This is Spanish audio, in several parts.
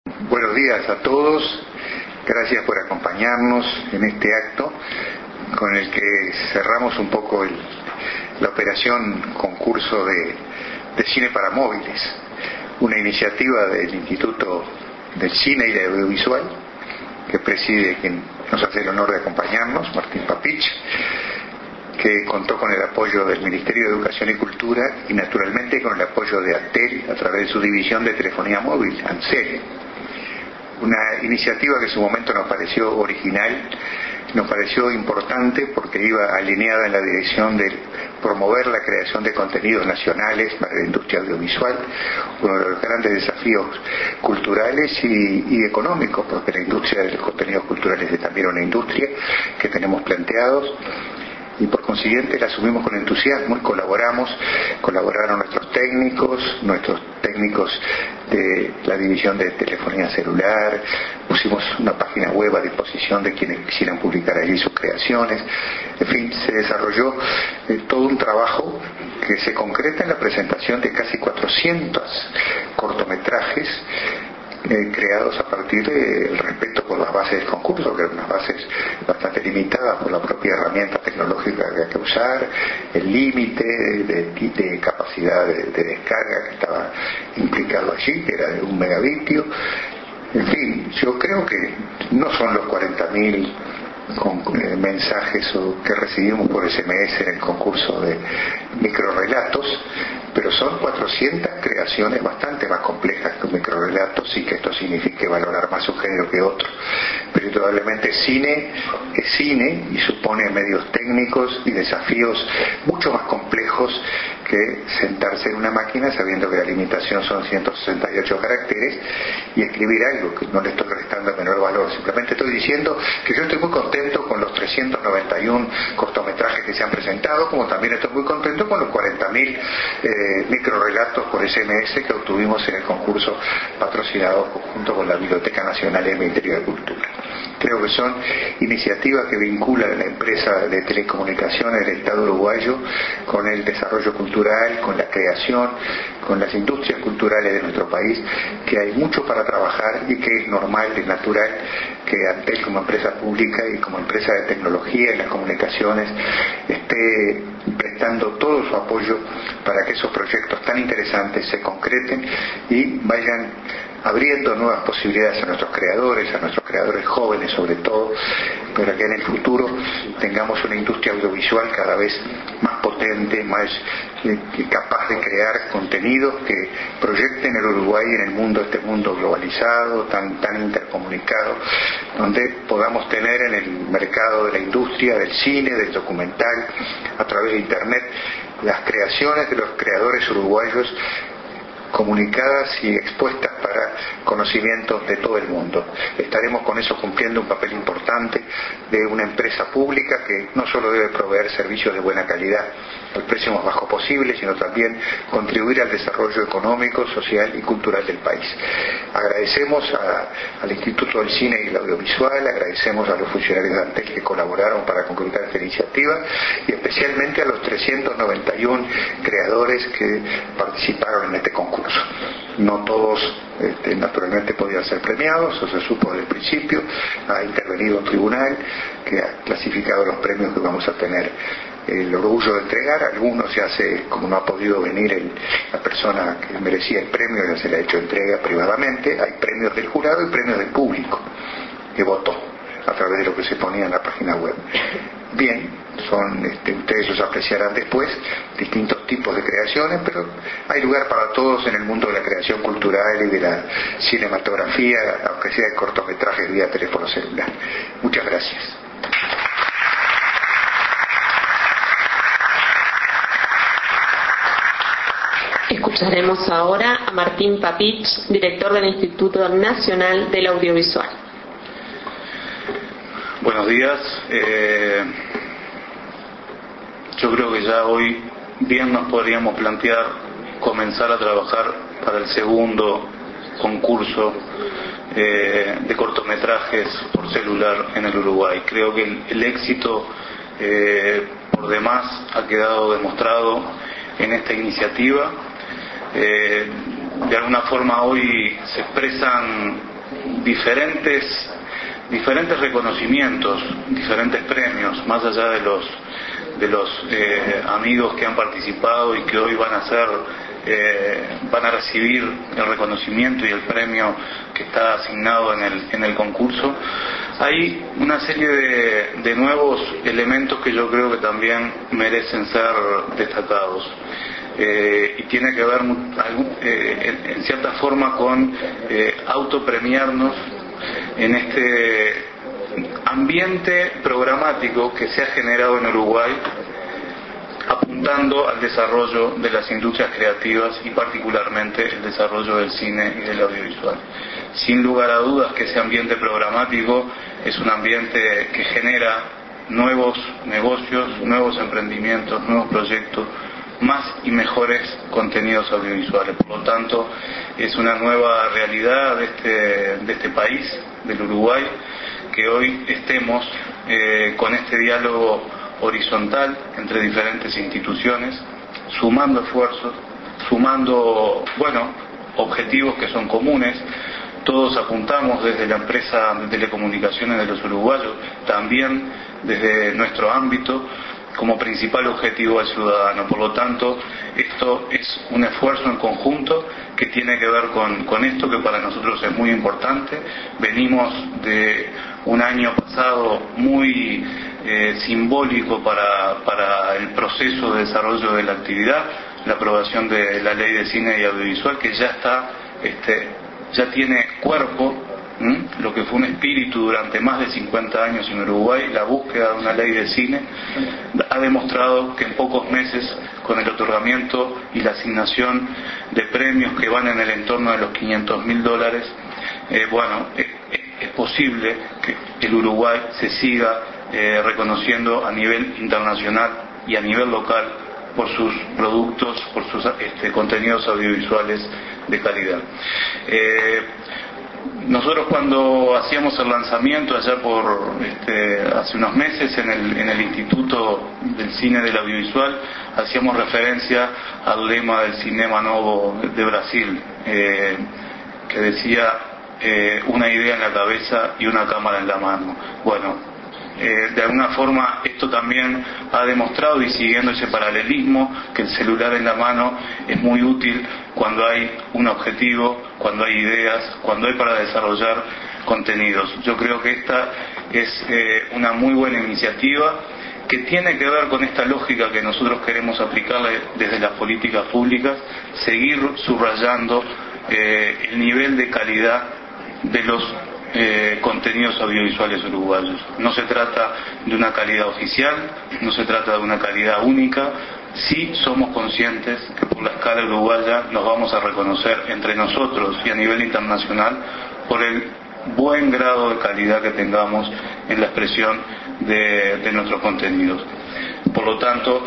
Buenos días a todos, gracias por acompañarnos en este acto con el que cerramos un poco la operación concurso de cine para móviles, una iniciativa del Instituto del Cine y del Audiovisual que preside quien nos hace el honor de acompañarnos, Martín Papich, que contó con el apoyo del Ministerio de Educación y Cultura y naturalmente con el apoyo de Antel a través de su división de telefonía móvil, ANSEL. Una iniciativa que en su momento nos pareció original, nos pareció importante porque iba alineada en la dirección de promover la creación de contenidos nacionales para la industria audiovisual, uno de los grandes desafíos culturales y económicos, porque la industria de los contenidos culturales es también una industria que tenemos planteados. Y por consiguiente la asumimos con entusiasmo y colaboraron nuestros técnicos de la división de telefonía celular, pusimos una página web a disposición de quienes quisieran publicar allí sus creaciones, en fin, se desarrolló todo un trabajo que se concreta en la presentación de casi 400 cortometrajes creados a partir del respeto por las bases del concurso, que eran unas bases bastante limitadas por la propia herramienta tecnológica que había que usar, el límite de capacidad de descarga que estaba implicado allí, que era de 1 megabitio. En fin, yo creo que no son los 40.000 mensajes que recibimos por SMS en el concurso de microrelatos, pero son 400 creaciones bastante más complejas que un microrelato, sí que esto signifique valorar más un género que otro, pero indudablemente cine es cine y supone medios técnicos y desafíos mucho más complejos que sentarse en una máquina sabiendo que la limitación son 168 caracteres y escribir algo, que no le estoy restando el menor valor, simplemente estoy diciendo que yo estoy muy contento con los 391 cortometrajes que se han presentado, como también estoy muy contento con los 40.000 microrelatos por SMS que obtuvimos en el concurso patrocinado junto con la Biblioteca Nacional del Ministerio de Cultura. Creo que son iniciativas que vinculan a la empresa de telecomunicaciones del Estado uruguayo con el desarrollo cultural, con la creación, con las industrias culturales de nuestro país, que hay mucho para trabajar y que es normal, es natural que Antel como empresa pública y como empresa de tecnología y las comunicaciones esté prestando todo su apoyo para que esos proyectos tan interesantes se concreten y vayan abriendo nuevas posibilidades a nuestros creadores jóvenes sobre todo, para que en el futuro tengamos una industria audiovisual cada vez más potente, más capaz de crear contenidos que proyecten el Uruguay en el mundo, este mundo globalizado, tan intercomunicado, donde podamos tener en el mercado de la industria, del cine, del documental, a través de Internet, las creaciones de los creadores uruguayos comunicadas y expuestas para conocimientos de todo el mundo. Estaremos con eso cumpliendo un papel importante de una empresa pública que no solo debe proveer servicios de buena calidad al precio más bajo posible, sino también contribuir al desarrollo económico, social y cultural del país. Agradecemos al Instituto del Cine y el Audiovisual, agradecemos a los funcionarios de Antel que colaboraron para concretar esta iniciativa y especialmente a los 391 creadores que participaron en este concurso. No todos naturalmente podían ser premiados, eso se supo desde el principio, ha intervenido un tribunal que ha clasificado los premios que vamos a tener el orgullo de entregar. Algunos ya como no ha podido venir la persona que merecía el premio, ya se le ha hecho entrega privadamente. Hay premios del jurado y premios del público que votó a través de lo que se ponía en la página web. Bien, ustedes los apreciarán después, distintos tipos de creaciones, pero hay lugar para todos en el mundo de la creación cultural y de la cinematografía, aunque sea en cortometrajes vía teléfono celular. Muchas gracias. Escucharemos ahora a Martín Papich, director del Instituto Nacional del Audiovisual. Buenos días. Yo creo que ya hoy bien nos podríamos plantear comenzar a trabajar para el segundo concurso de cortometrajes por celular en el Uruguay. Creo que el éxito por demás ha quedado demostrado en esta iniciativa. De alguna forma hoy se expresan diferentes reconocimientos, diferentes premios, más allá de los amigos que han participado y que hoy van a recibir el reconocimiento y el premio que está asignado en el concurso. Hay una serie de nuevos elementos que yo creo que también merecen ser destacados. Y tiene que ver en cierta forma con autopremiarnos en este ambiente programático que se ha generado en Uruguay, apuntando al desarrollo de las industrias creativas y particularmente el desarrollo del cine y del audiovisual. Sin lugar a dudas que ese ambiente programático es un ambiente que genera nuevos negocios, nuevos emprendimientos, nuevos proyectos, más y mejores contenidos audiovisuales. Por lo tanto, es una nueva realidad de este país, del Uruguay, que hoy estemos con este diálogo horizontal entre diferentes instituciones, sumando esfuerzos, sumando, objetivos que son comunes. Todos apuntamos desde la empresa de telecomunicaciones de los uruguayos, también desde nuestro ámbito, como principal objetivo al ciudadano. Por lo tanto, esto es un esfuerzo en conjunto que tiene que ver con esto que para nosotros es muy importante. Venimos de un año pasado muy simbólico para el proceso de desarrollo de la actividad, la aprobación de la Ley de Cine y Audiovisual, que ya tiene cuerpo. Lo que fue un espíritu durante más de 50 años en Uruguay, la búsqueda de una ley de cine, ha demostrado que en pocos meses, con el otorgamiento y la asignación de premios que van en el entorno de los $500.000, es posible que el Uruguay se siga reconociendo a nivel internacional y a nivel local por sus productos, por sus contenidos audiovisuales de calidad. Nosotros cuando hacíamos el lanzamiento allá hace unos meses en el Instituto del Cine y del Audiovisual, hacíamos referencia al lema del Cinema Novo de Brasil, que decía una idea en la cabeza y una cámara en la mano. De alguna forma esto también ha demostrado, y siguiendo ese paralelismo, que el celular en la mano es muy útil cuando hay un objetivo, cuando hay ideas, cuando hay para desarrollar contenidos. Yo creo que esta es una muy buena iniciativa que tiene que ver con esta lógica que nosotros queremos aplicarle desde las políticas públicas, seguir subrayando el nivel de calidad de los contenidos audiovisuales uruguayos. No se trata de una calidad oficial, no se trata de una calidad única. Sí somos conscientes que por la escala uruguaya nos vamos a reconocer entre nosotros y a nivel internacional por el buen grado de calidad que tengamos en la expresión de nuestros contenidos. Por lo tanto,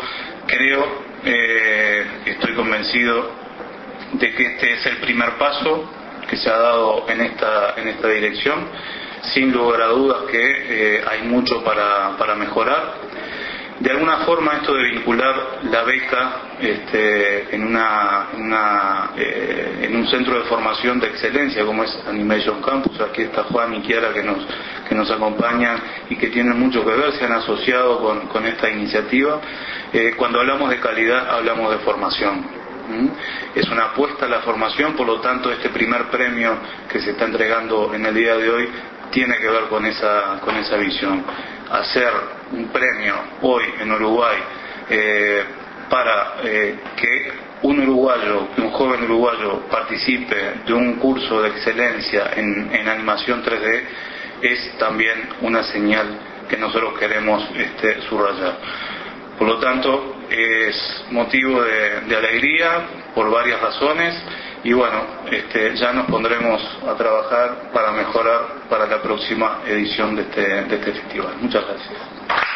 estoy convencido de que este es el primer paso que se ha dado en esta dirección. Sin lugar a dudas que hay mucho para mejorar. De alguna forma esto de vincular la beca en un centro de formación de excelencia como es Animation Campus, aquí está Juan y Kiara que nos acompañan y que tienen mucho que ver, se han asociado con esta iniciativa. Cuando hablamos de calidad hablamos de formación. Es una apuesta a la formación, por lo tanto este primer premio que se está entregando en el día de hoy tiene que ver con esa visión. Hacer un premio hoy en Uruguay para que un joven uruguayo participe de un curso de excelencia en animación 3D es también una señal que nosotros queremos subrayar. Por lo tanto, es motivo de alegría por varias razones y ya nos pondremos a trabajar para mejorar para la próxima edición de este festival. Muchas gracias.